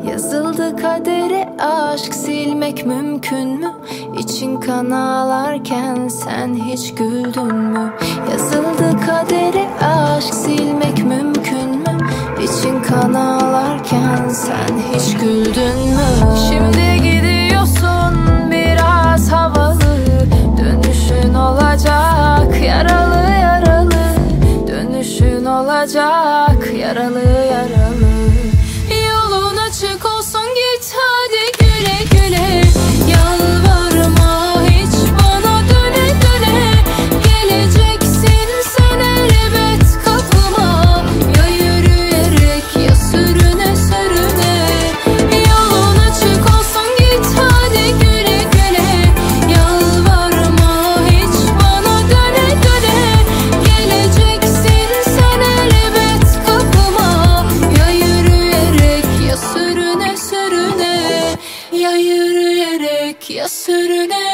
Yazıldı kadere aşk silmek mümkün mü? İçin kan ağlarken sen hiç güldün mü? Yazıldı kadere aşk silmek mümkün mü? İçin kan ağlarken sen hiç güldün mü? Şimdi gidiyorsun biraz havalı, dönüşün olacak yaralı yaralı. Dönüşün olacak yaralı yaralı. Yolun açık olsun, git hadi güle güle. Yalvarma hiç bana döne döne. Geleceksin sen elbet kapıma. Ya yürüyerek ya sürüne sürüne. Yolun açık olsun, git hadi güle güle. Yalvarma hiç bana döne döne. Geleceksin sen elbet kapıma. Ya yürüyerek ya sürüne sürüne. Ya yürüyerek ya sürüne